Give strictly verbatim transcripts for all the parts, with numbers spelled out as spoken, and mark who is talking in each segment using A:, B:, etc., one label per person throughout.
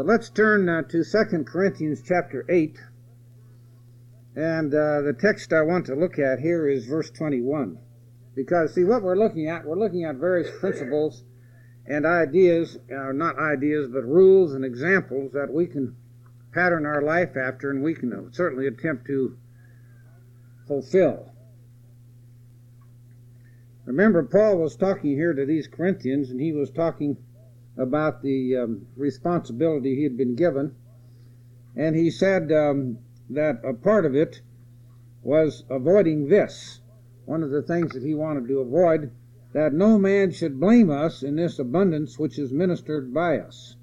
A: But let's turn uh, to Second Corinthians chapter eight. And uh, the text I want to look at here is verse twenty-one. Because, see, what we're looking at, we're looking at various principles and ideas, uh, not ideas, but rules and examples that we can pattern our life after, and we can uh, certainly attempt to fulfill. Remember, Paul was talking here to these Corinthians, and he was talking about the um, responsibility he had been given. And he said um, that a part of it was avoiding this. One of the things that he wanted to avoid, that no man should blame us in this abundance which is ministered by us.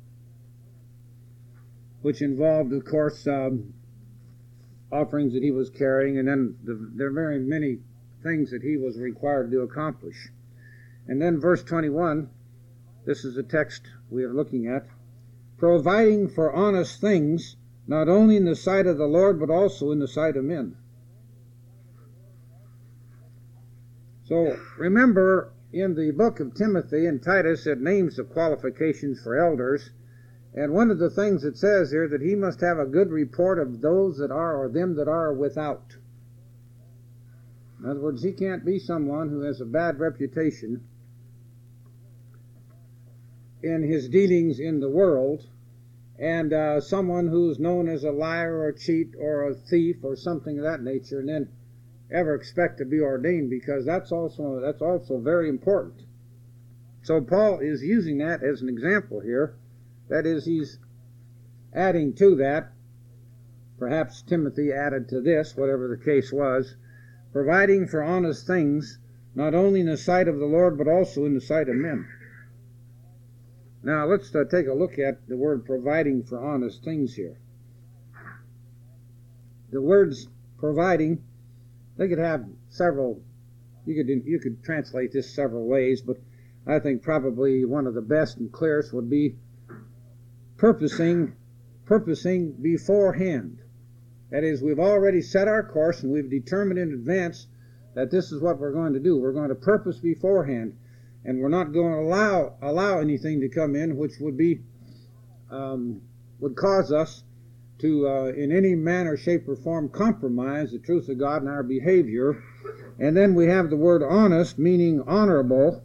A: Which involved, of course, um, offerings that he was carrying, and then the, there are very many things that he was required to accomplish. And then verse twenty-one, this is the text we are looking at, providing for honest things, not only in the sight of the Lord, but also in the sight of men. So remember, in the book of Timothy and Titus, it names the qualifications for elders, and one of the things it says here that he must have a good report of those that are, or them that are without. In other words, he can't be someone who has a bad reputation in his dealings in the world, and uh, someone who's known as a liar or a cheat or a thief or something of that nature, and then ever expect to be ordained, because that's also that's also very important. So Paul is using that as an example here. That is, he's adding to that. Perhaps Timothy added to this, whatever the case was, providing for honest things, not only in the sight of the Lord, but also in the sight of men. Now let's uh, take a look at the word providing for honest things here. The words providing, they could have several, you could you could translate this several ways, but I think probably one of the best and clearest would be purposing, purposing beforehand. That is, we've already set our course and we've determined in advance that this is what we're going to do. We're going to purpose beforehand, and we're not going to allow allow anything to come in which would be um, would cause us to, uh, in any manner, shape, or form, compromise the truth of God in our behavior. And then we have the word honest, meaning honorable,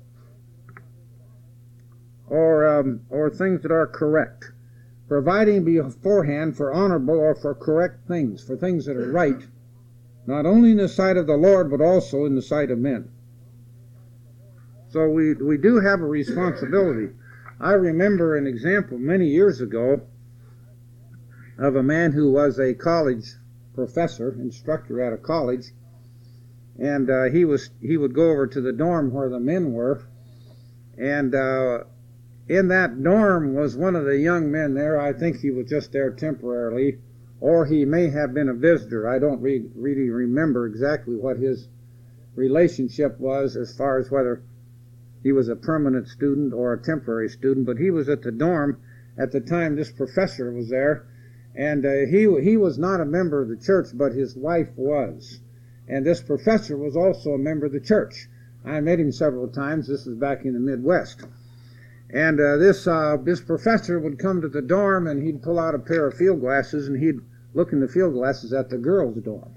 A: or um, or things that are correct. Providing beforehand for honorable or for correct things, for things that are right, not only in the sight of the Lord, but also in the sight of men. So we we do have a responsibility. I remember an example many years ago of a man who was a college professor, instructor at a college, and uh, he was he would go over to the dorm where the men were, and uh, in that dorm was one of the young men there. I think he was just there temporarily, or he may have been a visitor. I don't re- really remember exactly what his relationship was as far as whether he was a permanent student or a temporary student, but he was at the dorm at the time this professor was there. And uh, he he was not a member of the church, but his wife was. And this professor was also a member of the church. I met him several times. This was back in the Midwest. And uh, this uh, this professor would come to the dorm, and he'd pull out a pair of field glasses, and he'd look in the field glasses at the girls' dorm.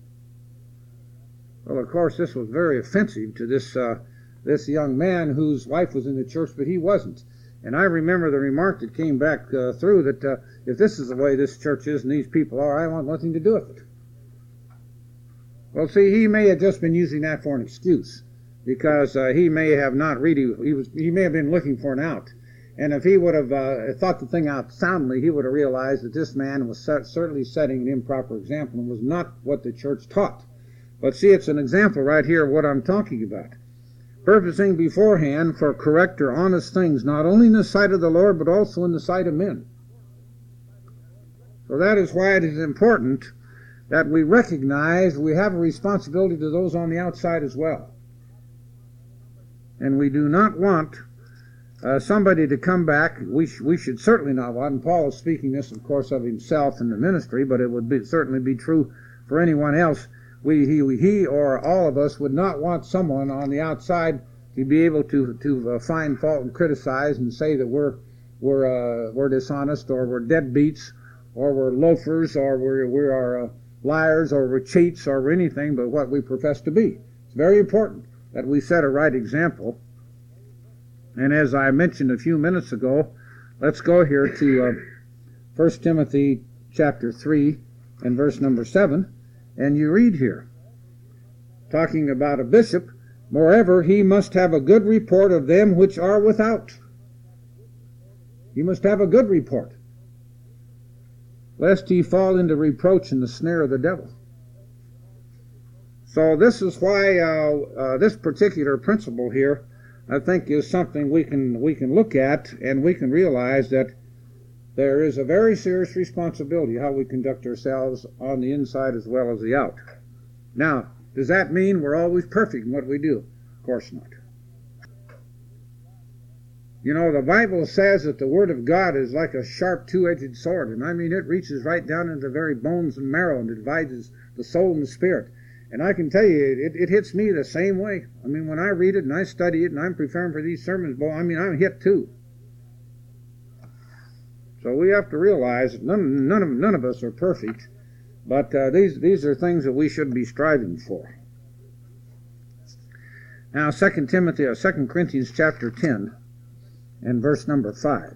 A: Well, of course, this was very offensive to this uh, this young man whose wife was in the church, but he wasn't. And I remember the remark that came back uh, through that uh, if this is the way this church is and these people are, I want nothing to do with it. Well, see, he may have just been using that for an excuse, because uh, he may have not really, he was, he may have been looking for an out. And if he would have uh, thought the thing out soundly, he would have realized that this man was certainly setting an improper example and was not what the church taught. But see, it's an example right here of what I'm talking about. Purposing beforehand for correct or honest things, not only in the sight of the Lord, but also in the sight of men. So that is why it is important that we recognize we have a responsibility to those on the outside as well. And we do not want uh, somebody to come back. We, sh- we should certainly not want, and Paul is speaking this, of course, of himself in the ministry, but it would be, certainly be true for anyone else. We, he, he or all of us would not want someone on the outside to be able to, to uh, find fault and criticize and say that we're we're uh, we're dishonest, or we're deadbeats, or we're loafers, or we're we are uh, liars, or we're cheats, or we're anything but what we profess to be. It's very important that we set a right example. And as I mentioned a few minutes ago, let's go here to uh, First Timothy chapter three and verse number seven, and you read here, talking about a bishop, moreover, he must have a good report of them which are without. He must have a good report, lest he fall into reproach and the snare of the devil. So this is why uh, uh, this particular principle here, I think, is something we can we can look at, and we can realize that there is a very serious responsibility how we conduct ourselves on the inside as well as the out. Now, does that mean we're always perfect in what we do? Of course not. You know, the Bible says that the Word of God is like a sharp two-edged sword, and I mean it reaches right down into the very bones and marrow and divides the soul and the spirit. And I can tell you, it, it hits me the same way. I mean, when I read it and I study it and I'm preparing for these sermons, boy, I mean, I'm hit too. So we have to realize that none, none, of, none of us are perfect, but uh, these, these are things that we should be striving for. Now, Second Timothy, or Second Corinthians chapter ten and verse number five.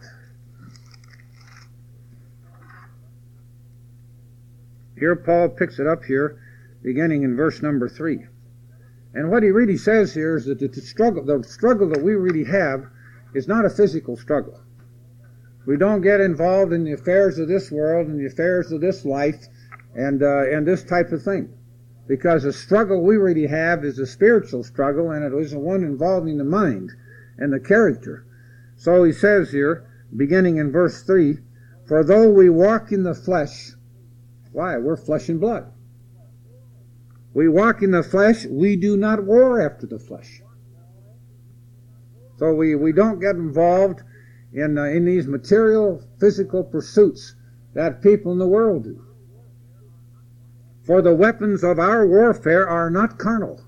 A: Here Paul picks it up here, beginning in verse number three. And what he really says here is that the struggle, the struggle that we really have is not a physical struggle. We don't get involved in the affairs of this world and the affairs of this life and uh, and this type of thing. Because the struggle we really have is a spiritual struggle, and it is the one involving the mind and the character. So he says here, beginning in verse three, for though we walk in the flesh, why? We're flesh and blood. We walk in the flesh, we do not war after the flesh. So we, we don't get involved in, uh, in these material, physical pursuits that people in the world do. For the weapons of our warfare are not carnal,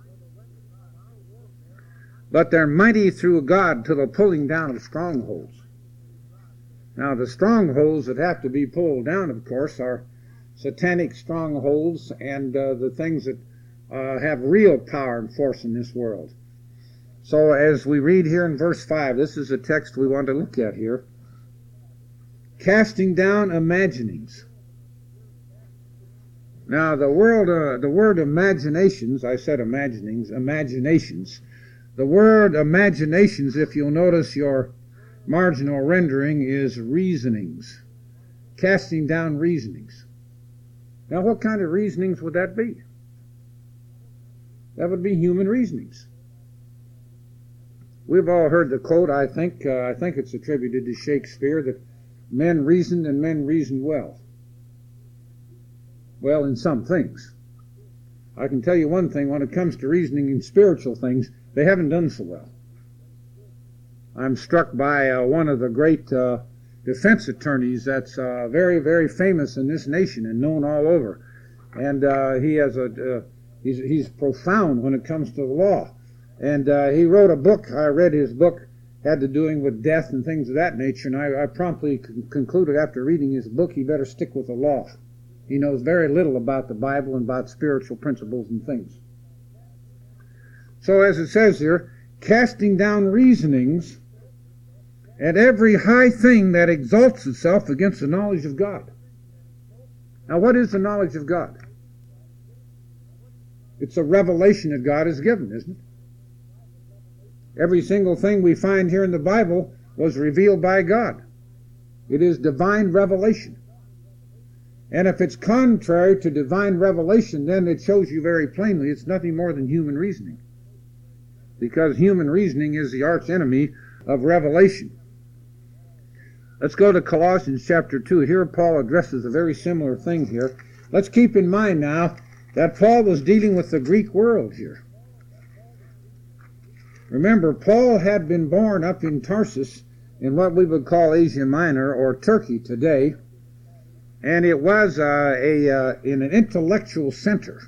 A: but they're mighty through God to the pulling down of strongholds. Now, the strongholds that have to be pulled down, of course, are satanic strongholds and uh, the things that uh, have real power and force in this world. So as we read here in verse five, this is a text we want to look at here. Casting down imaginings. Now, the word, uh, the word imaginations, I said imaginings, imaginations. The word imaginations, if you'll notice your marginal rendering, is reasonings. Casting down reasonings. Now, what kind of reasonings would that be? That would be human reasonings. We've all heard the quote, I think, uh, I think it's attributed to Shakespeare, that men reasoned and men reasoned well. Well, in some things. I can tell you one thing, when it comes to reasoning in spiritual things, they haven't done so well. I'm struck by uh, one of the great uh, defense attorneys that's uh, very, very famous in this nation and known all over. And uh, he has a, uh, he's, he's profound when it comes to the law. And uh, he wrote a book. I read his book, had to doing with death and things of that nature, and I, I promptly con- concluded after reading his book he better stick with the law. He knows very little about the Bible and about spiritual principles and things. So as it says here, casting down reasonings and every high thing that exalts itself against the knowledge of God. Now, what is the knowledge of God? It's a revelation that God has given, isn't it? Every single thing we find here in the Bible was revealed by God. It is divine revelation. And if it's contrary to divine revelation, then it shows you very plainly it's nothing more than human reasoning. Because human reasoning is the arch enemy of revelation. Let's go to Colossians chapter two. Here Paul addresses a very similar thing here. Let's keep in mind now that Paul was dealing with the Greek world here. Remember, Paul had been born up in Tarsus in what we would call Asia Minor, or Turkey today. And it was uh, a uh, in an intellectual center.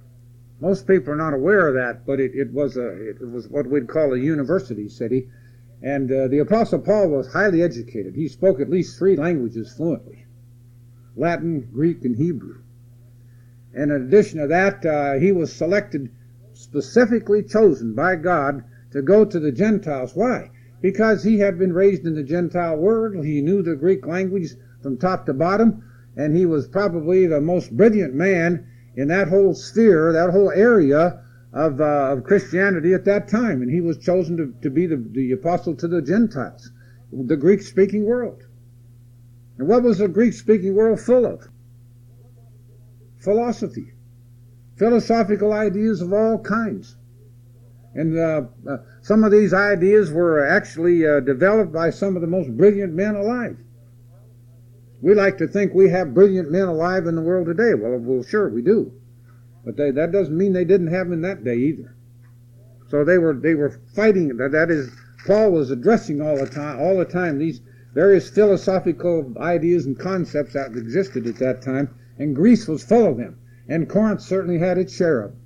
A: Most people are not aware of that, but it, it was a it was what we'd call a university city, And uh, the Apostle Paul was highly educated. He spoke at least three languages fluently: Latin, Greek, and Hebrew. And in addition to that, uh, he was selected, specifically chosen by God to go to the Gentiles. Why? Because he had been raised in the Gentile world. He knew the Greek language from top to bottom, and he was probably the most brilliant man in that whole sphere, that whole area of, uh, of Christianity at that time. And he was chosen to, to be the, the apostle to the Gentiles, the Greek-speaking world. And what was the Greek-speaking world full of? Philosophy, philosophical ideas of all kinds. And uh, uh, some of these ideas were actually uh, developed by some of the most brilliant men alive. We like to think we have brilliant men alive in the world today. Well, well sure, we do. But they, that doesn't mean they didn't have them in that day either. So they were they were fighting. That, that is, Paul was addressing all the time, all the time these various philosophical ideas and concepts that existed at that time, and Greece was full of them, and Corinth certainly had its share of them.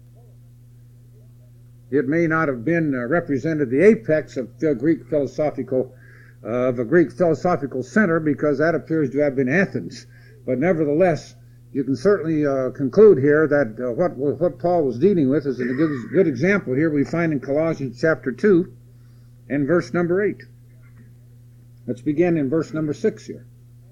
A: It may not have been uh, represented the apex of the Greek philosophical, uh, of a Greek philosophical center, because that appears to have been Athens. But nevertheless, you can certainly uh, conclude here that uh, what what Paul was dealing with is a good, good example here we find in Colossians chapter two and verse number eight. Let's begin in verse number six here.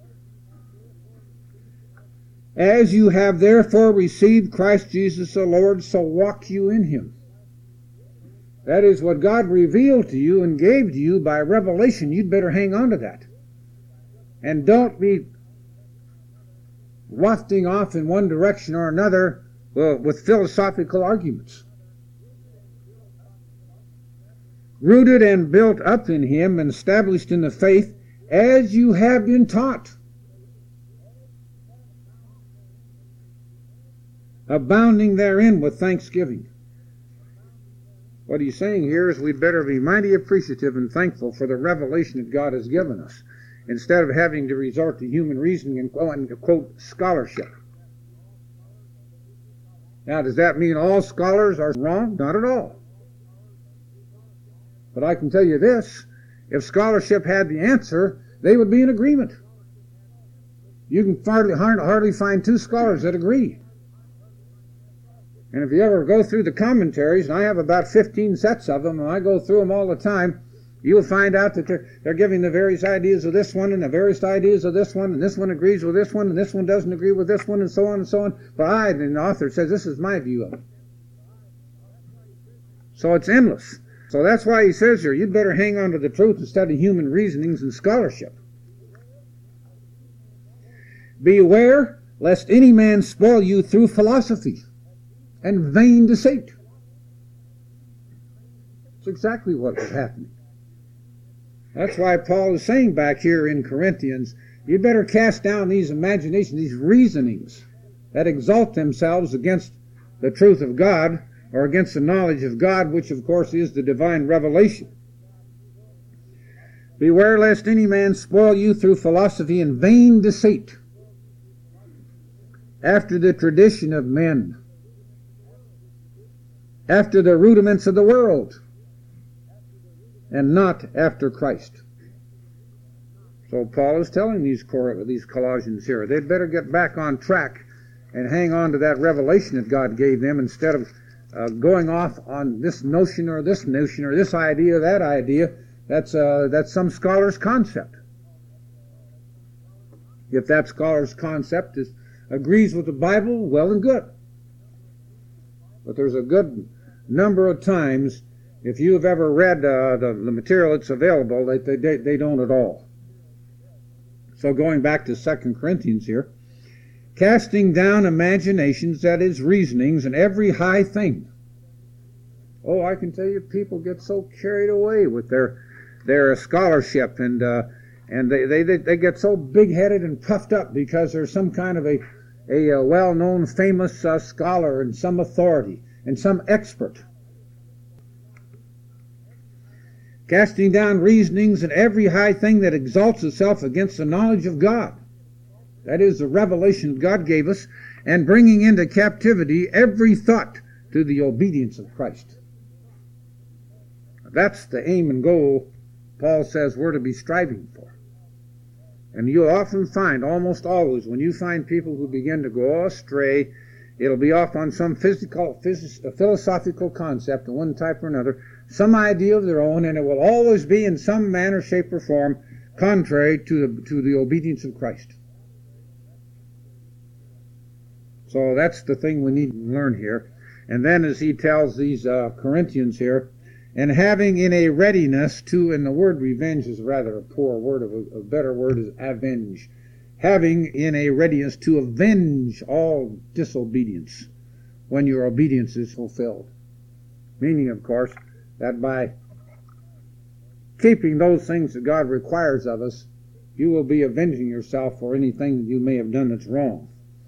A: As you have therefore received Christ Jesus the Lord, so walk you in him. That is what God revealed to you and gave to you by revelation. You'd better hang on to that. And don't be wafting off in one direction or another uh, with philosophical arguments. Rooted and built up in him and established in the faith as you have been taught, abounding therein with thanksgiving. What he's saying here is we'd better be mighty appreciative and thankful for the revelation that God has given us, instead of having to resort to human reasoning and, and quote, scholarship. Now, does that mean all scholars are wrong? Not at all. But I can tell you this, if scholarship had the answer, they would be in agreement. You can hardly, hardly find two scholars that agree. And if you ever go through the commentaries, and I have about fifteen sets of them, and I go through them all the time, you'll find out that they're, they're giving the various ideas of this one and the various ideas of this one, and this one agrees with this one, and this one doesn't agree with this one, and so on and so on. But I, the author, says this is my view of it. So it's endless. So that's why he says here, you'd better hang on to the truth instead of human reasonings and scholarship. Beware lest any man spoil you through philosophy and vain deceit. That's exactly what was happening. That's why Paul is saying back here in Corinthians, you better cast down these imaginations, these reasonings that exalt themselves against the truth of God, or against the knowledge of God, which of course is the divine revelation. Beware lest any man spoil you through philosophy and vain deceit, after the tradition of men, after the rudiments of the world, and not after Christ. So Paul is telling these, these Colossians here, they'd better get back on track and hang on to that revelation that God gave them, instead of uh, going off on this notion or this notion or this idea or that idea. That's, uh, that's some scholar's concept. If that scholar's concept is, agrees with the Bible, well and good. But there's a good number of times, if you have ever read uh, the, the material that's available, they, they, they don't at all. So going back to Second Corinthians here, casting down imaginations, that is reasonings, and every high thing. Oh, I can tell you, people get so carried away with their their scholarship, and uh, and they, they, they get so big-headed and puffed up because there's some kind of a, a, a well-known, famous uh, scholar and some authority and some expert. Casting down reasonings and every high thing that exalts itself against the knowledge of God. That is the revelation God gave us, and bringing into captivity every thought to the obedience of Christ. That's the aim and goal Paul says we're to be striving for. And you'll often find, almost always, when you find people who begin to go astray, it'll be off on some physical, phys- philosophical concept of one type or another, some idea of their own, and it will always be in some manner, shape, or form contrary to the, to the obedience of Christ. So that's the thing we need to learn here. And then as he tells these uh, Corinthians here, and having in a readiness to, and the word revenge is rather a poor word, a, a better word is avenge. Having in a readiness to avenge all disobedience when your obedience is fulfilled. Meaning, of course, that by keeping those things that God requires of us, you will be avenging yourself for anything that you may have done that's wrong.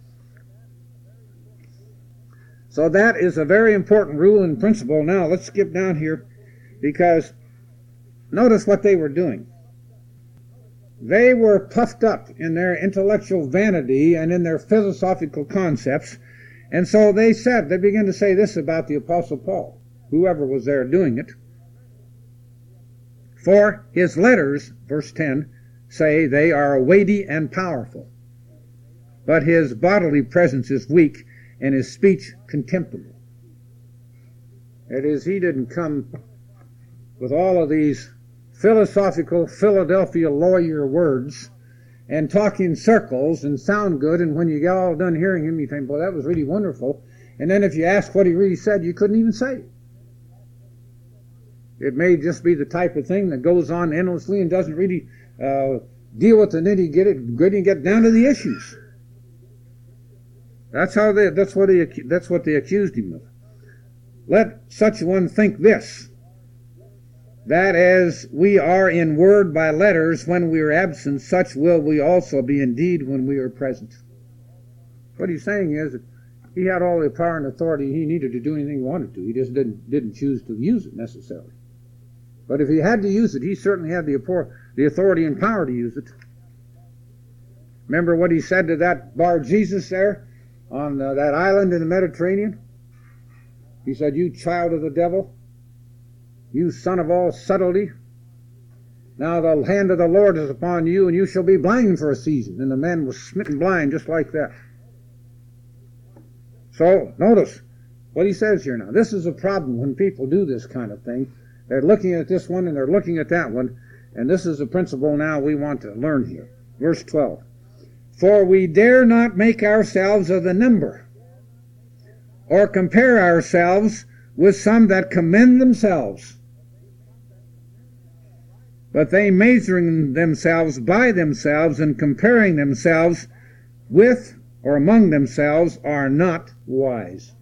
A: So that is a very important rule and principle. Now let's skip down here, because notice what they were doing. They were puffed up in their intellectual vanity and in their philosophical concepts, and so they said, they began to say this about the Apostle Paul, whoever was there doing it. For his letters, verse ten, say they are weighty and powerful, but his bodily presence is weak, and his speech contemptible. That is, he didn't come with all of these philosophical Philadelphia lawyer words and talk in circles and sound good, and when you get all done hearing him, you think, boy, that was really wonderful. And then if you ask what he really said, you couldn't even say it. It may just be the type of thing that goes on endlessly and doesn't really uh, deal with the nitty-gritty and get down to the issues. That's how they, that's what he, that's what they accused him of. Let such one think this, that as we are in word by letters when we are absent, such will we also be indeed when we are present. What he's saying is that he had all the power and authority he needed to do anything he wanted to. He just didn't didn't choose to use it necessarily. But if he had to use it, he certainly had the the authority and power to use it. Remember what he said to that Bar Jesus there on uh, that island in the Mediterranean? He said, "You child of the devil, you son of all subtlety, now the hand of the Lord is upon you, and you shall be blind for a season." And the man was smitten blind just like that. So, notice what he says here now. This is a problem when people do this kind of thing. They're looking at this one and they're looking at that one, and this is a principle now we want to learn here. Verse twelve. For we dare not make ourselves of the number, or compare ourselves with some that commend themselves. But they measuring themselves by themselves and comparing themselves with or among themselves are not wise.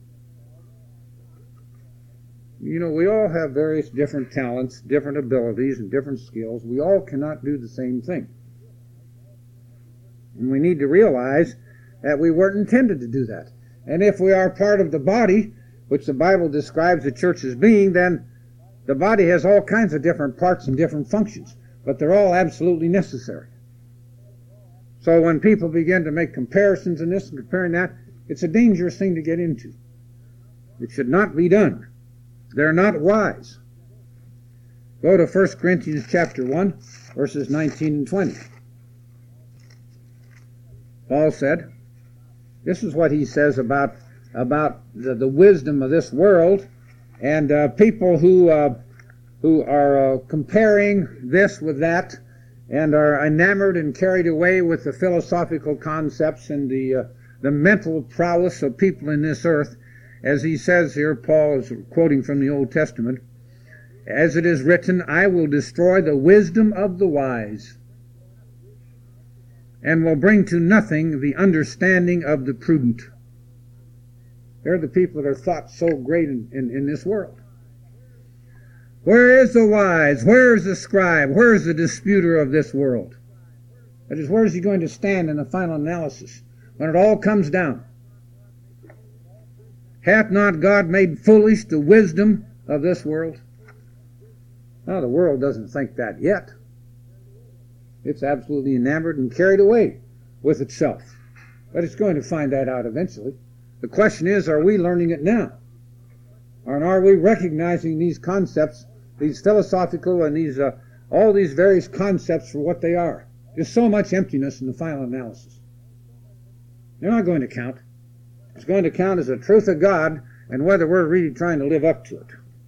A: You know, we all have various different talents, different abilities, and different skills. We all cannot do the same thing. And we need to realize that we weren't intended to do that. And if we are part of the body, which the Bible describes the church as being, then the body has all kinds of different parts and different functions, but they're all absolutely necessary. So when people begin to make comparisons in this and comparing that, it's a dangerous thing to get into. It should not be done. They're not wise. Go to First Corinthians chapter one, verses nineteen and twenty. Paul said, this is what he says about, about the, the wisdom of this world, and uh, people who uh, who are uh, comparing this with that and are enamored and carried away with the philosophical concepts and the uh, the mental prowess of people in this earth. As he says here, Paul is quoting from the Old Testament, as it is written, I will destroy the wisdom of the wise, and will bring to nothing the understanding of the prudent. They're the people that are thought so great in, in, in this world. Where is the wise? Where is the scribe? Where is the disputer of this world? That is, where is he going to stand in the final analysis when it all comes down? Hath not God made foolish the wisdom of this world? Now, the world doesn't think that yet. It's absolutely enamored and carried away with itself. But it's going to find that out eventually. The question is, are we learning it now? Or are we recognizing these concepts, these philosophical and these uh, all these various concepts for what they are. There's so much emptiness in the final analysis. They're not going to count. It's going to count as the truth of God and whether we're really trying to live up to it.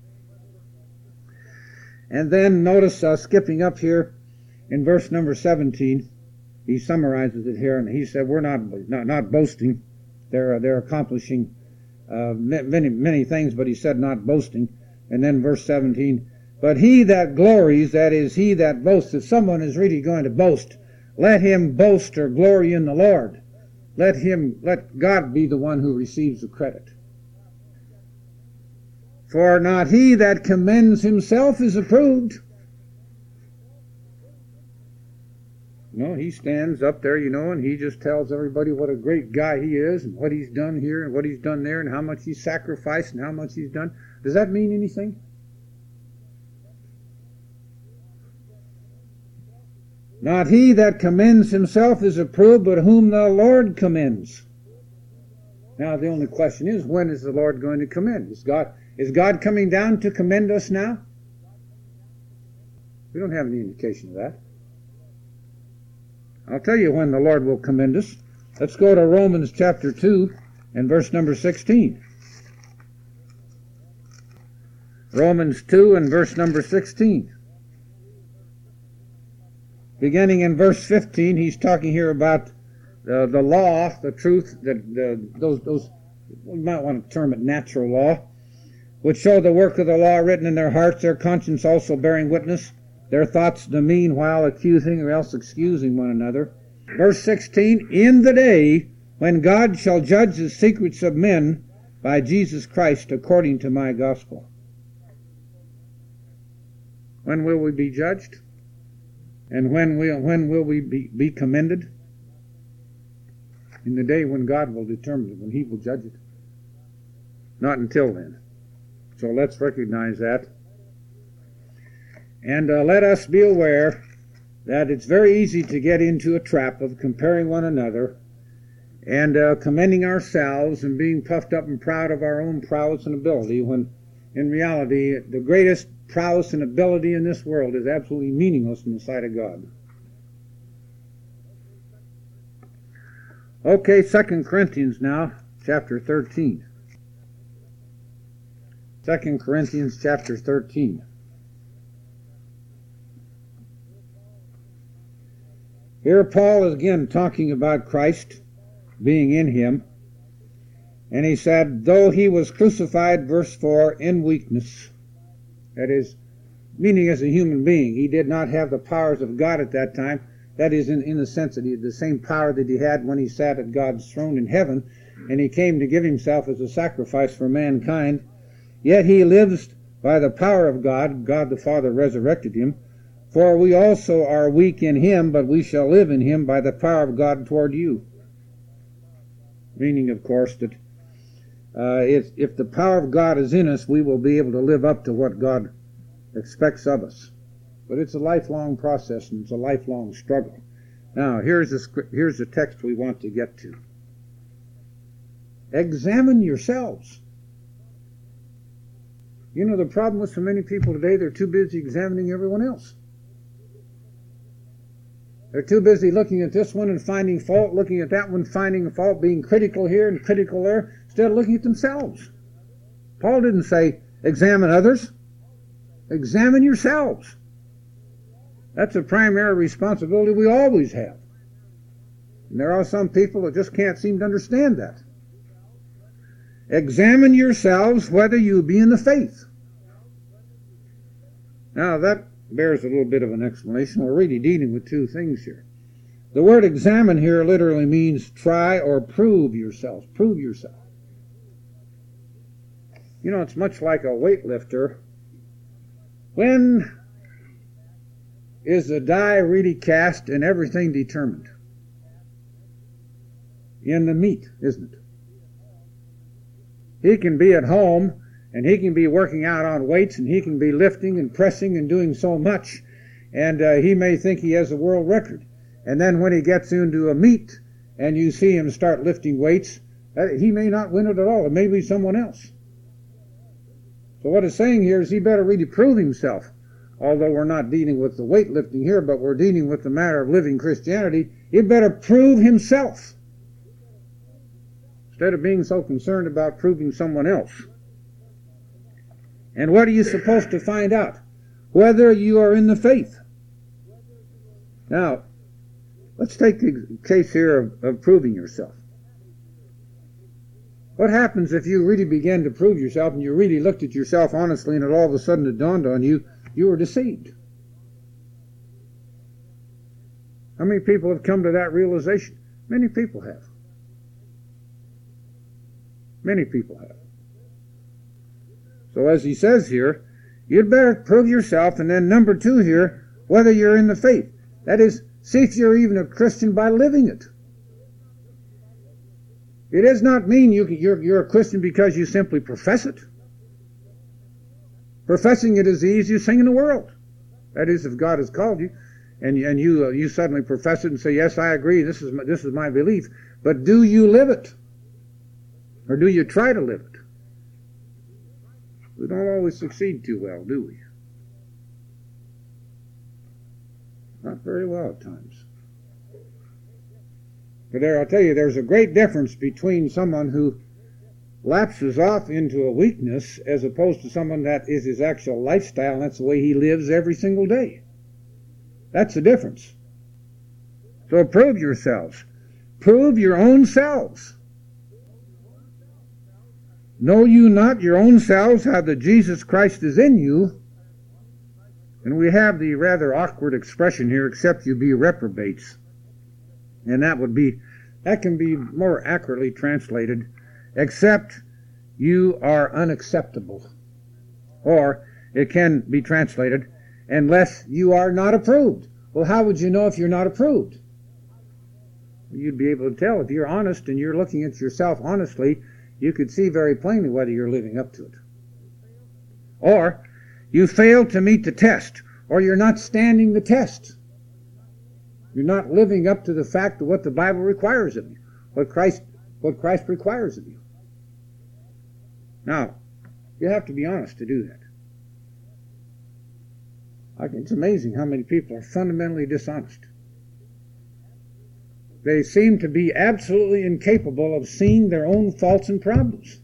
A: And then notice, uh, skipping up here in verse number seventeen, he summarizes it here, and he said, we're not not, not boasting. They're, they're accomplishing uh, many, many things, but he said not boasting. And then verse seventeen, but he that glories, that is, he that boasts, if someone is really going to boast, let him boast or glory in the Lord. Let him, let God be the one who receives the credit. For not he that commends himself is approved. No, he stands up there, you know, and he just tells everybody what a great guy he is and what he's done here and what he's done there and how much he's sacrificed and how much he's done. Does that mean anything? Not he that commends himself is approved, but whom the Lord commends. Now the only question is, when is the Lord going to commend? Is God, is God coming down to commend us now? We don't have any indication of that. I'll tell you when the Lord will commend us. Let's go to Romans chapter two and verse number sixteen. Romans two and verse number sixteen. Beginning in verse fifteen, he's talking here about the, the law, the truth, that the, those, those, we might want to term it natural law, which show the work of the law written in their hearts, their conscience also bearing witness, their thoughts the meanwhile accusing or else excusing one another. Verse sixteen, in the day when God shall judge the secrets of men by Jesus Christ according to my gospel. When will we be judged? And when will, when will we be, be commended? In the day when God will determine it, when he will judge it. Not until then. So let's recognize that. And uh, let us be aware that it's very easy to get into a trap of comparing one another and uh, commending ourselves and being puffed up and proud of our own prowess and ability, when in reality the greatest prowess and ability in this world is absolutely meaningless in the sight of God. Okay, Second Corinthians now, chapter thirteen. Second Corinthians chapter thirteen. Here Paul is again talking about Christ being in him. And he said, though he was crucified, verse four, in weakness. That is, meaning as a human being. He did not have the powers of God at that time. That is, in, in the sense that he had the same power that he had when he sat at God's throne in heaven, and he came to give himself as a sacrifice for mankind. Yet he lives by the power of God. God the Father resurrected him. For we also are weak in him, but we shall live in him by the power of God toward you. Meaning, of course, that uh, if, if the power of God is in us, we will be able to live up to what God expects of us. But it's a lifelong process, and it's a lifelong struggle. Now, here's the, here's the text we want to get to. Examine yourselves. You know, the problem with so many people today, they're too busy examining everyone else. They're too busy looking at this one and finding fault, looking at that one, finding fault, being critical here and critical there, instead of looking at themselves. Paul didn't say, examine others. Examine yourselves. That's a primary responsibility we always have. And there are some people that just can't seem to understand that. Examine yourselves whether you be in the faith. Now that bears a little bit of an explanation. We're really dealing with two things here. The word examine here literally means try or prove yourself. Prove yourself. You know, it's much like a weightlifter. When is the die really cast and everything determined? In the meat, isn't it? He can be at home and he can be working out on weights, and he can be lifting and pressing and doing so much, and uh, he may think he has a world record. And then when he gets into a meet and you see him start lifting weights, uh, he may not win it at all. It may be someone else. So what it's saying here is he better really prove himself. although we're not dealing with the weightlifting here, but we're dealing with the matter of living Christianity, he'd better prove himself instead of being so concerned about proving someone else. And what are you supposed to find out? Whether you are in the faith. Now, let's take the case here of, of proving yourself. What happens if you really began to prove yourself and you really looked at yourself honestly and it all of a sudden it dawned on you, you were deceived? How many people have come to that realization? Many people have. Many people have. So as he says here, you'd better prove yourself, and then number two here, whether you're in the faith. That is, see if you're even a Christian by living it. It does not mean you, you're, you're a Christian because you simply profess it. Professing it is the easiest thing in the world. That is, if God has called you, and, and you uh, you suddenly profess it and say, yes, I agree, this is my, this is my belief. But do you live it? Or do you try to live it? We don't always succeed too well, do we? Not very well at times. But there, I'll tell you, there's a great difference between someone who lapses off into a weakness as opposed to someone that is his actual lifestyle, and that's the way he lives every single day. That's the difference. So prove yourselves. Prove your own selves. Know you not your own selves how that Jesus Christ is in you? And we have the rather awkward expression here, except you be reprobates. And that would be, that can be more accurately translated, except you are unacceptable. Or it can be translated, unless you are not approved. Well, how would you know if you're not approved? You'd be able to tell if you're honest and you're looking at yourself honestly. You could see very plainly whether you're living up to it. Or you fail to meet the test, or you're not standing the test. You're not living up to the fact of what the Bible requires of you, what Christ, what Christ requires of you. Now, you have to be honest to do that. It's amazing how many people are fundamentally dishonest. They seem to be absolutely incapable of seeing their own faults and problems.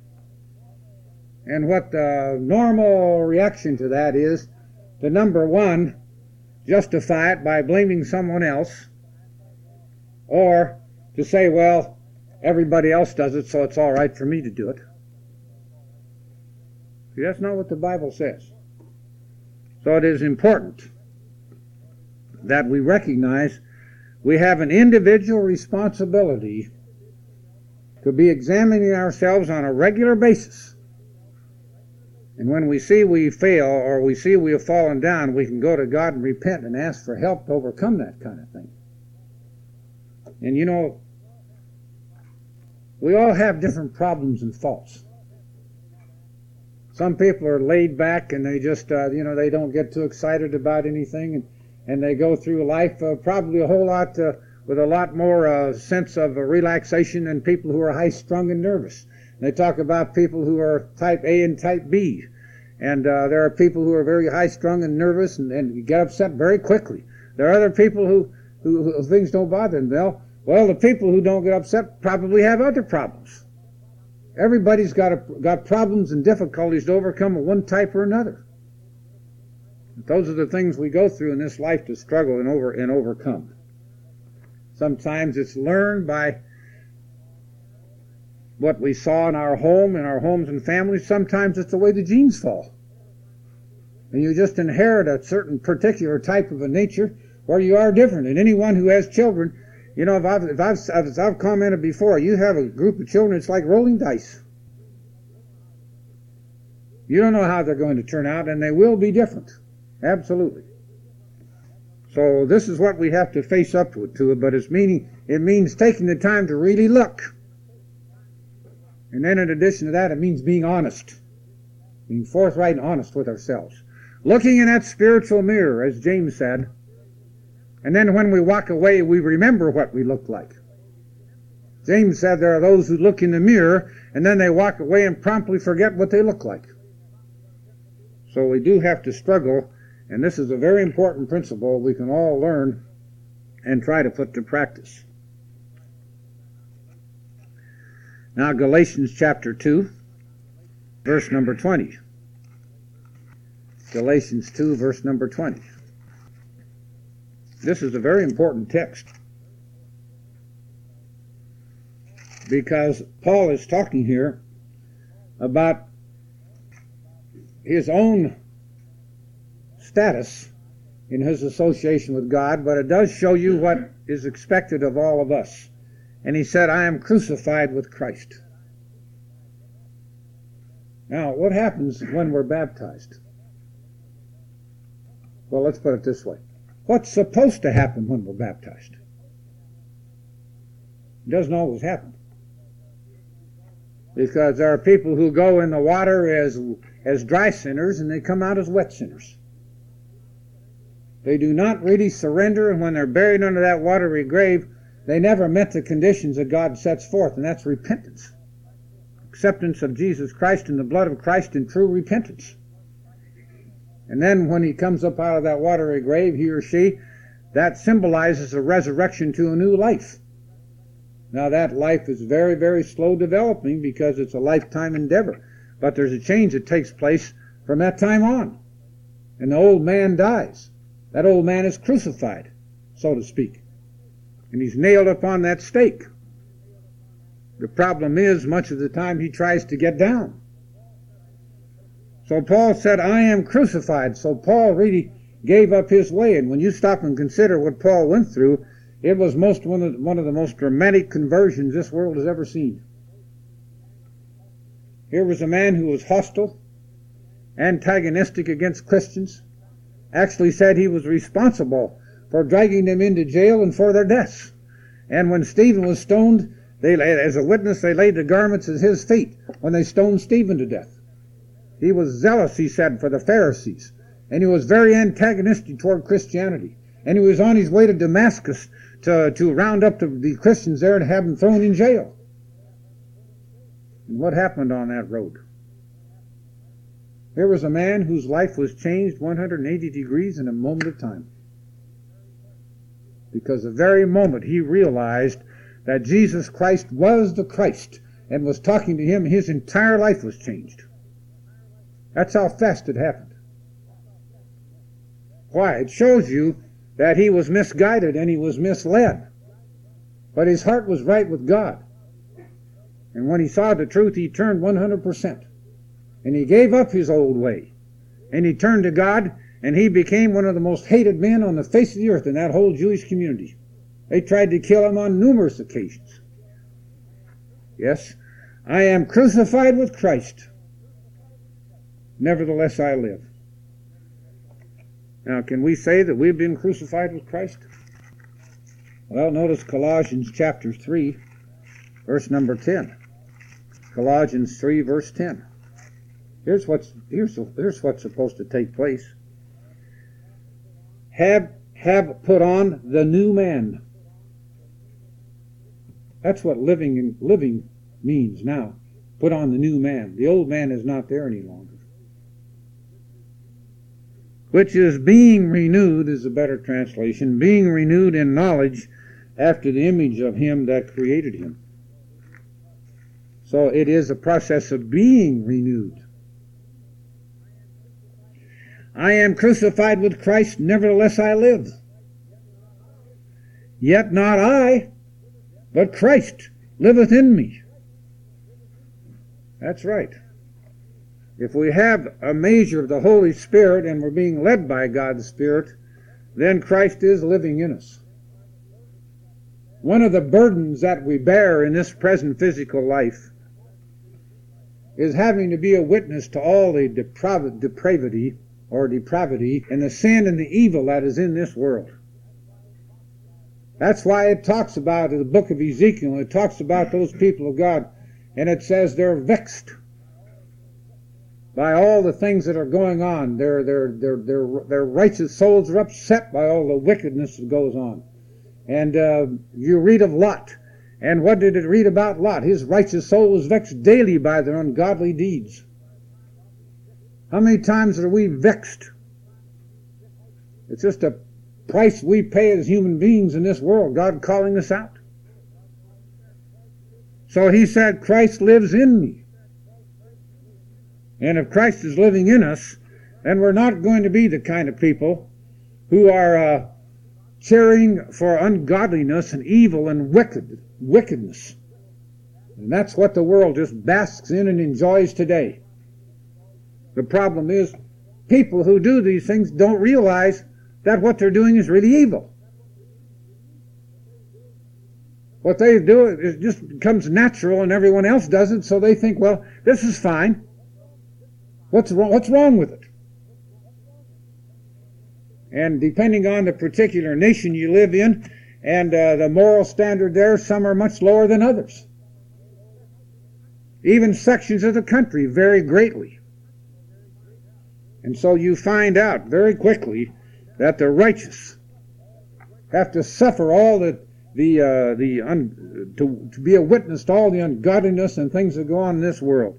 A: And what the normal reaction to that is to, number one, justify it by blaming someone else, or to say, well, everybody else does it, so it's all right for me to do it. See, that's not what the Bible says. So it is important that we recognize we have an individual responsibility to be examining ourselves on a regular basis. And when we see we fail or we see we have fallen down, we can go to God and repent and ask for help to overcome that kind of thing. And you know, we all have different problems and faults. Some people are laid back and they just, uh, you know, they don't get too excited about anything, and, and they go through life uh, probably a whole lot uh, with a lot more uh, sense of uh, relaxation than people who are high-strung and nervous. They talk about people who are type A and type B. And uh, there are people who are very high-strung and nervous and, and get upset very quickly. There are other people who, who, who things don't bother them. Well, well, the people who don't get upset probably have other problems. Everybody's got a, got problems and difficulties to overcome of one type or another. Those are the things we go through in this life to struggle and over and overcome. Sometimes it's learned by what we saw in our home, in our homes and families. Sometimes it's the way the genes fall. And you just inherit a certain particular type of a nature where you are different. And anyone who has children, you know, if I've, if I've, as I've commented before, you have a group of children, it's like rolling dice. You don't know how they're going to turn out, and they will be different. Absolutely. So this is what we have to face up to it, to it but it's meaning, it means taking the time to really look. And then in addition to that, it means being honest. Being forthright and honest with ourselves. Looking in that spiritual mirror, as James said. And then when we walk away, we remember what we looked like. James said there are those who look in the mirror, and then they walk away and promptly forget what they look like. So we do have to struggle And this is a very important principle we can all learn and try to put to practice. Now, Galatians chapter two, verse number twenty. Galatians two, verse number twenty. This is a very important text, because Paul is talking here about his own status in his association with God, but it does show you what is expected of all of us. And he said, I am crucified with Christ. Now, what happens when we're baptized? Well, let's put it this way. What's supposed to happen when we're baptized? It doesn't always happen. Because there are people who go in the water as, as dry sinners and they come out as wet sinners. They do not really surrender, and when they're buried under that watery grave, they never met the conditions that God sets forth, and that's repentance. Acceptance of Jesus Christ and the blood of Christ in true repentance. And then when he comes up out of that watery grave, he or she, that symbolizes a resurrection to a new life. Now that life is very, very slow developing because it's a lifetime endeavor. But there's a change that takes place from that time on. And the old man dies. That old man is crucified, so to speak. And he's nailed upon that stake. The problem is, much of the time he tries to get down. So Paul said, I am crucified. So Paul really gave up his way. And when you stop and consider what Paul went through, it was most one of, one of the most dramatic conversions this world has ever seen. Here was a man who was hostile, antagonistic against Christians, actually said he was responsible for dragging them into jail and for their deaths. And when Stephen was stoned, they, as a witness, they laid the garments at his feet when they stoned Stephen to death. He was zealous, he said, for the Pharisees, and he was very antagonistic toward Christianity. And he was on his way to Damascus to, to round up the, the Christians there and have them thrown in jail. And what happened on that road? There was a man whose life was changed one hundred eighty degrees in a moment of time. Because the very moment he realized that Jesus Christ was the Christ and was talking to him, his entire life was changed. That's how fast it happened. Why? It shows you that he was misguided and he was misled. But his heart was right with God. And when he saw the truth, he turned one hundred percent. And he gave up his old way. And he turned to God, and he became one of the most hated men on the face of the earth in that whole Jewish community. They tried to kill him on numerous occasions. Yes, I am crucified with Christ. Nevertheless I live. Now, can we say that we've been crucified with Christ? Well, notice Colossians chapter three, verse number ten. Colossians three, verse ten. Here's what's, here's, here's what's supposed to take place. Have, have put on the new man. That's what living in, living means now. Put on the new man. The old man is not there any longer. Which is being renewed, is a better translation, being renewed in knowledge after the image of him that created him. So it is a process of being renewed. I am crucified with Christ, nevertheless I live. Yet not I, but Christ liveth in me. That's right. If we have a measure of the Holy Spirit and we're being led by God's Spirit, then Christ is living in us. One of the burdens that we bear in this present physical life is having to be a witness to all the deprav- depravity or depravity and the sin and the evil that is in this world. That's why it talks about, in the book of Ezekiel, it talks about those people of God, and it says they're vexed by all the things that are going on. Their, their, their, their, their righteous souls are upset by all the wickedness that goes on. And uh, you read of Lot. And what did it read about Lot? His righteous soul was vexed daily by their ungodly deeds. How many times are we vexed It's just a price we pay as human beings in this world, God calling us out. So he said, Christ lives in me. And if Christ is living in us, then we're not going to be the kind of people who are uh, cheering for ungodliness and evil and wicked, wickedness. And that's what the world just basks in and enjoys today. The problem is, people who do these things don't realize that what they're doing is really evil. What they do, it just becomes natural and everyone else does it, so they think, well, this is fine. What's wrong, what's wrong with it? And depending on the particular nation you live in and uh, the moral standard there, some are much lower than others. Even sections of the country vary greatly. And so you find out very quickly that the righteous have to suffer all the the uh, the un, to to be a witness to all the ungodliness and things that go on in this world.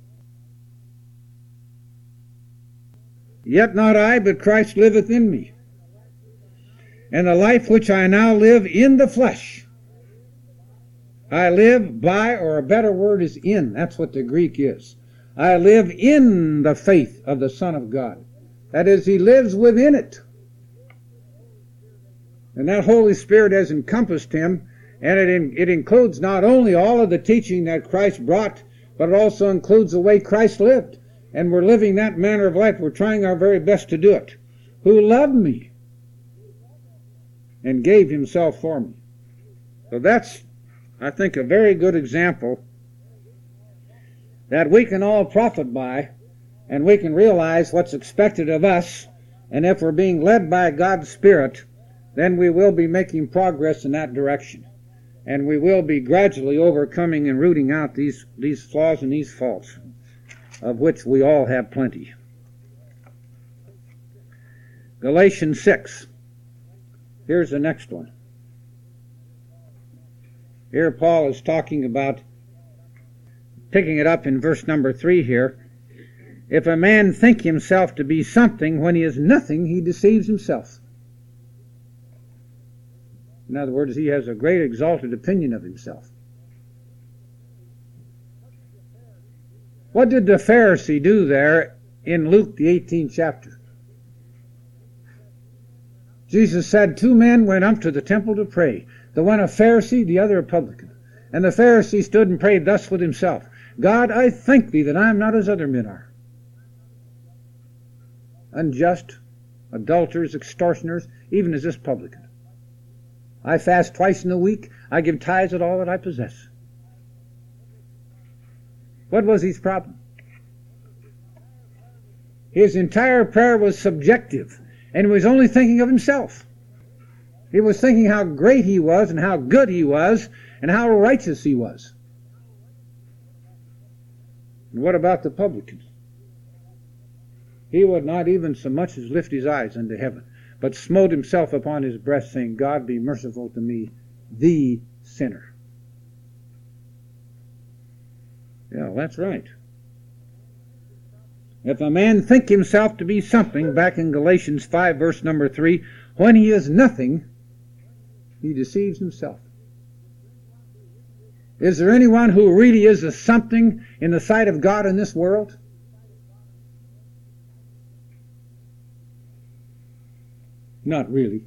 A: Yet not I, but Christ liveth in me. And the life which I now live in the flesh, I live by, or a better word is in. That's what the Greek is. I live in the faith of the Son of God. That is, he lives within it. And that Holy Spirit has encompassed him, and it, in, it includes not only all of the teaching that Christ brought, but it also includes the way Christ lived. And we're living that manner of life. We're trying our very best to do it. Who loved me and gave himself for me. So that's, I think, a very good example that we can all profit by, and we can realize what's expected of us, and if we're being led by God's Spirit, then we will be making progress in that direction. And we will be gradually overcoming and rooting out these, these flaws and these faults, of which we all have plenty. Galatians six. Here's the next one. Here Paul is talking about, picking it up in verse number three here, if a man think himself to be something when he is nothing, he deceives himself. In other words, he has a great exalted opinion of himself. What did the Pharisee do there in Luke, the eighteenth chapter? Jesus said, two men went up to the temple to pray, the one a Pharisee, the other a publican. And the Pharisee stood and prayed thus with himself, God, I thank thee that I am not as other men are, unjust, adulterers, extortioners, even as this publican. I fast twice in a week. I give tithes of all that I possess. What was his problem? His entire prayer was subjective, and he was only thinking of himself. He was thinking how great he was, and how good he was, and how righteous he was. And what about the publican? He would not even so much as lift his eyes unto heaven, but smote himself upon his breast, saying, God be merciful to me, the sinner. Yeah, that's right. If a man think himself to be something, back in Galatians five, verse number three, when he is nothing, he deceives himself. Is there anyone who really is a something in the sight of God in this world? Not really.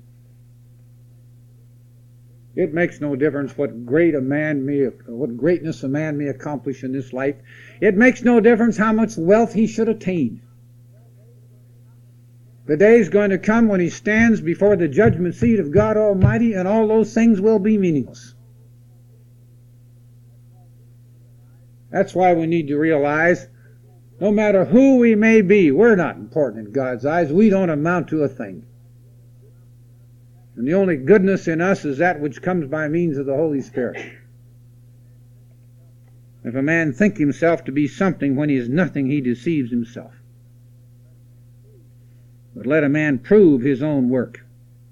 A: It makes no difference what great a man may, what greatness a man may accomplish in this life. It makes no difference how much wealth he should attain. The day is going to come when he stands before the judgment seat of God Almighty, and all those things will be meaningless. That's why we need to realize, no matter who we may be, we're not important in God's eyes. We don't amount to a thing. And the only goodness in us is that which comes by means of the Holy Spirit. If a man think himself to be something when he is nothing, he deceives himself. But let a man prove his own work.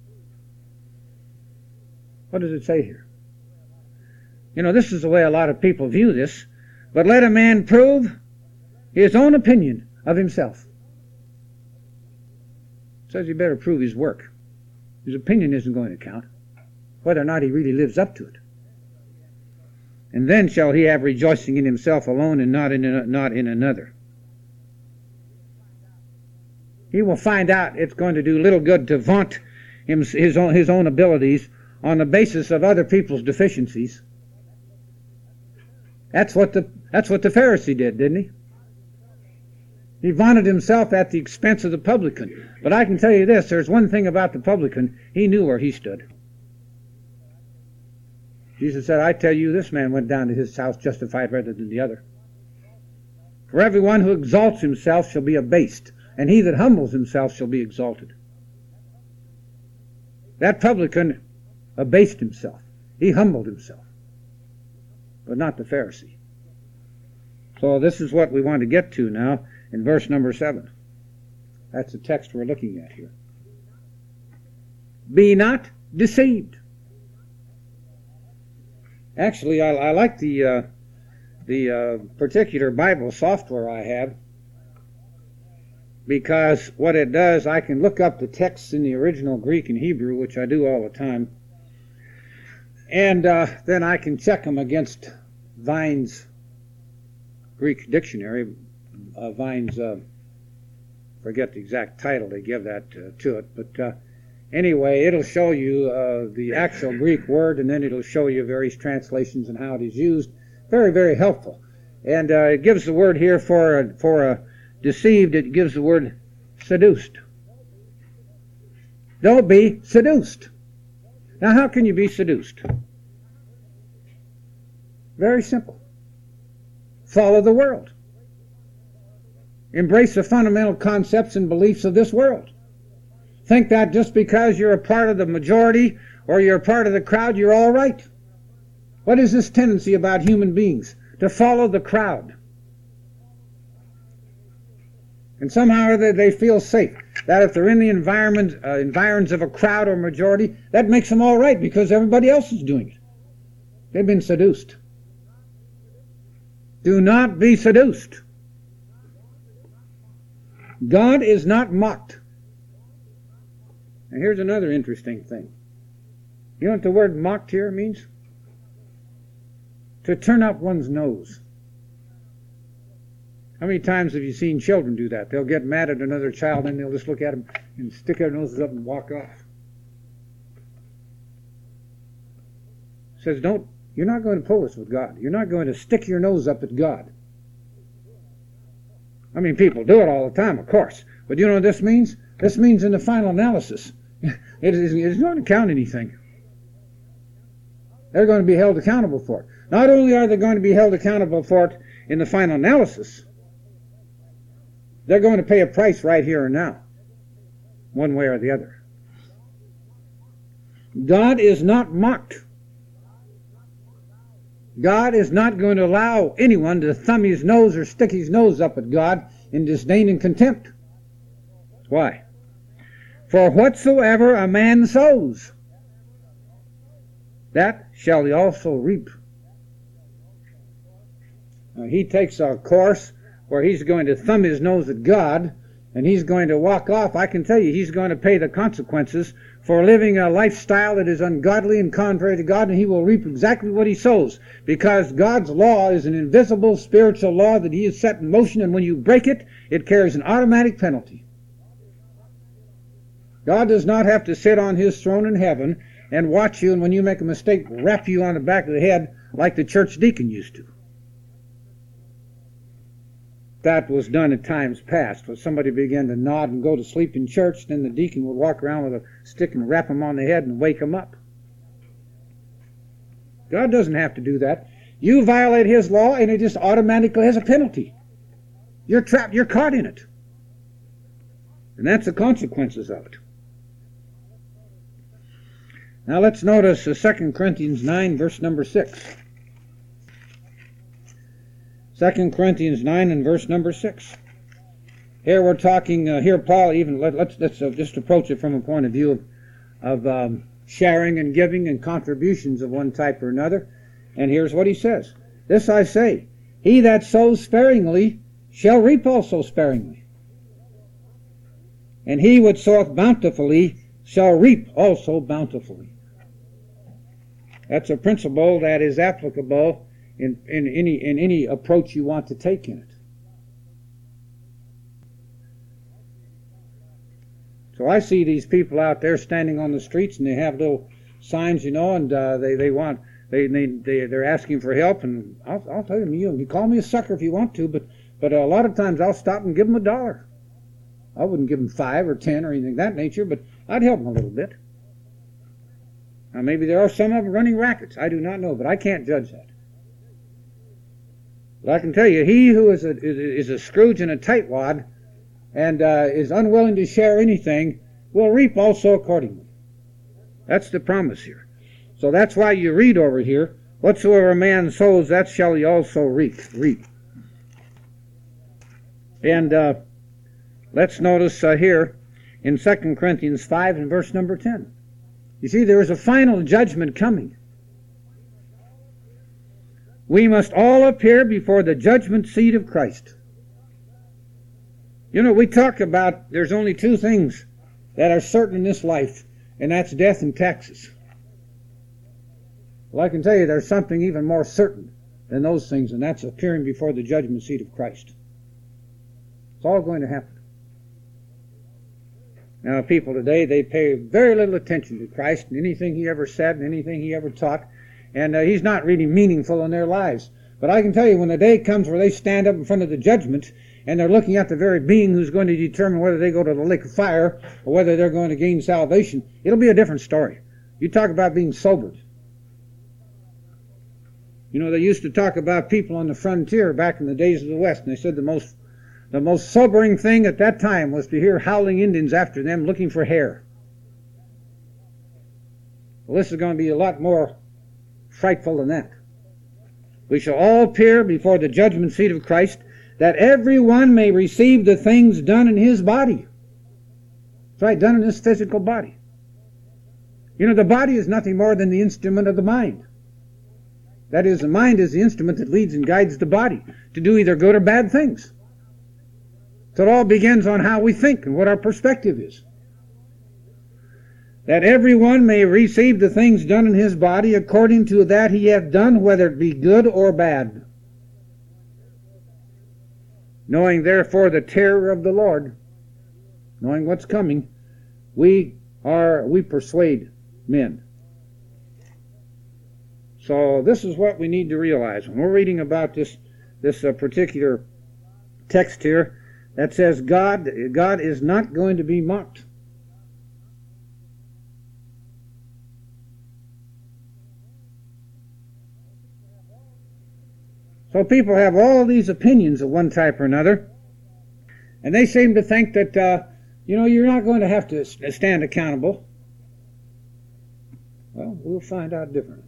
A: What does it say here? You know, this is the way a lot of people view this. But let a man prove his own opinion of himself. says he better prove his work. His opinion isn't going to count, whether or not he really lives up to it. And then shall he have rejoicing in himself alone and not in, a, not in another. He will find out it's going to do little good to vaunt him, his, own, his own abilities on the basis of other people's deficiencies. That's what the, that's what the Pharisee did, didn't he? He vaunted himself at the expense of the publican. But I can tell you this, there's one thing about the publican, he knew where he stood. Jesus said, I tell you, this man went down to his house justified rather than the other. For everyone who exalts himself shall be abased, and he that humbles himself shall be exalted. That publican abased himself. He humbled himself. But not the Pharisee. So this is what we want to get to now in verse number seven. That's the text we're looking at here. Be not deceived. Actually, I, I like the uh, the uh, particular Bible software I have, because what it does, I can look up the texts in the original Greek and Hebrew, which I do all the time, and uh, then I can check them against Vine's Greek dictionary. Uh, Vine's, uh, forget the exact title they give that uh, to it, but uh, anyway, it'll show you uh, the actual Greek word, and then it'll show you various translations and how it is used. Very, very helpful. And uh, it gives the word here for a, for a deceived, it gives the word seduced. Don't be seduced. Now, how can you be seduced? Very simple. Follow the world. Embrace the fundamental concepts and beliefs of this world. Think that just because you're a part of the majority or you're a part of the crowd, you're all right. What is this tendency about human beings? To follow the crowd. And somehow they, they feel safe. That if they're in the environment, uh, environs of a crowd or majority, that makes them all right because everybody else is doing it. They've been seduced. Do not be seduced. God is not mocked. And here's another interesting thing. You know what the word mocked here means? To turn up one's nose. How many times have you seen children do that? They'll get mad at another child and they'll just look at them and stick their noses up and walk off. It says, don't, you're not going to pull this with God. You're not going to stick your nose up at God. I mean, people do it all the time, of course. But you know what this means? This means in the final analysis, it is it's not going to count anything. They're going to be held accountable for it. Not only are they going to be held accountable for it in the final analysis, they're going to pay a price right here and now, one way or the other. God is not mocked. God is not going to allow anyone to thumb his nose or stick his nose up at God in disdain and contempt. Why? For whatsoever a man sows, that shall he also reap. Now, he takes a course where he's going to thumb his nose at God, and he's going to walk off. I can tell you, he's going to pay the consequences for living a lifestyle that is ungodly and contrary to God, and he will reap exactly what he sows, because God's law is an invisible spiritual law that he has set in motion, and when you break it, it carries an automatic penalty. God does not have to sit on his throne in heaven and watch you, and when you make a mistake, rap you on the back of the head like the church deacon used to. That was done at times past, when somebody began to nod and go to sleep in church, then the deacon would walk around with a stick and rap him on the head and wake him up. God doesn't have to do that. You violate his law and it just automatically has a penalty. You're trapped, you're caught in it. And that's the consequences of it. Now let's notice uh, Second Corinthians nine, verse number six. Second Corinthians nine and verse number six. Here we're talking, uh, here Paul even, let, let's, let's uh, just approach it from a point of view of, of um, sharing and giving and contributions of one type or another. And here's what he says. This I say, he that sows sparingly shall reap also sparingly. And he which soweth bountifully shall reap also bountifully. That's a principle that is applicable in, in, any, in any approach you want to take in it. So I see these people out there standing on the streets, and they have little signs, you know, and uh, they, they want, they, they, they, they're asking for help, and I'll, I'll tell them, you, you call me a sucker if you want to, but, but a lot of times I'll stop and give them a dollar. I wouldn't give them five or ten or anything of that nature, but I'd help them a little bit. Now maybe there are some of them running rackets. I do not know, but I can't judge that. But I can tell you, he who is a, is a Scrooge and a tightwad and uh, is unwilling to share anything will reap also accordingly. That's the promise here. So that's why you read over here, whatsoever a man sows, that shall he also reap. reap. And uh, let's notice uh, here in Second Corinthians five and verse number ten. You see, there is a final judgment coming. We must all appear before the judgment seat of Christ. You know, we talk about there's only two things that are certain in this life, and that's death and taxes. Well, I can tell you there's something even more certain than those things, and that's appearing before the judgment seat of Christ. It's all going to happen. Now, people today, they pay very little attention to Christ and anything he ever said and anything he ever taught, and uh, he's not really meaningful in their lives. But I can tell you, when the day comes where they stand up in front of the judgment and they're looking at the very being who's going to determine whether they go to the lake of fire or whether they're going to gain salvation, it'll be a different story. You talk about being sobered. You know, they used to talk about people on the frontier back in the days of the West, and they said the most The most sobering thing at that time was to hear howling Indians after them looking for hair. Well, this is going to be a lot more frightful than that. We shall all appear before the judgment seat of Christ, that every one may receive the things done in his body. That's right, done in his physical body. You know, the body is nothing more than the instrument of the mind. That is, the mind is the instrument that leads and guides the body to do either good or bad things. So it all begins on how we think and what our perspective is. That every one may receive the things done in his body according to that he hath done, whether it be good or bad. Knowing therefore the terror of the Lord, knowing what's coming, we are we persuade men. So this is what we need to realize when we're reading about this this uh, particular text here. That says God, God is not going to be mocked. So people have all of these opinions of one type or another, and they seem to think that, uh, you know, you're not going to have to stand accountable. Well, we'll find out differently.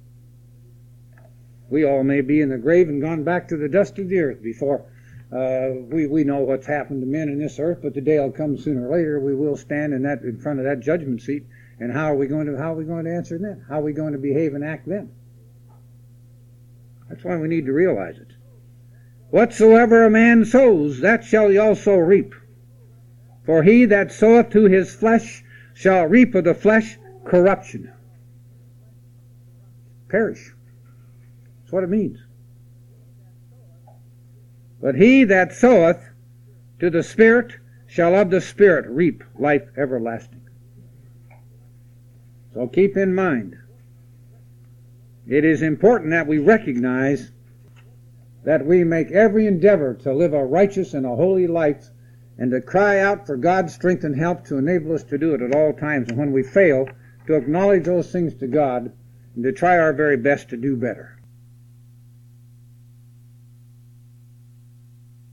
A: We all may be in the grave and gone back to the dust of the earth before Uh, we, we know what's happened to men in this earth, but the day will come sooner or later. We will stand in that in front of that judgment seat, and how are we going to how are we going to answer then? How are we going to behave and act then? That's why we need to realize it. Whatsoever a man sows, that shall he also reap. For he that soweth to his flesh shall reap of the flesh corruption. Perish. That's what it means. But he that soweth to the Spirit shall of the Spirit reap life everlasting. So keep in mind, it is important that we recognize that we make every endeavor to live a righteous and a holy life, and to cry out for God's strength and help to enable us to do it at all times. And when we fail, to acknowledge those things to God and to try our very best to do better.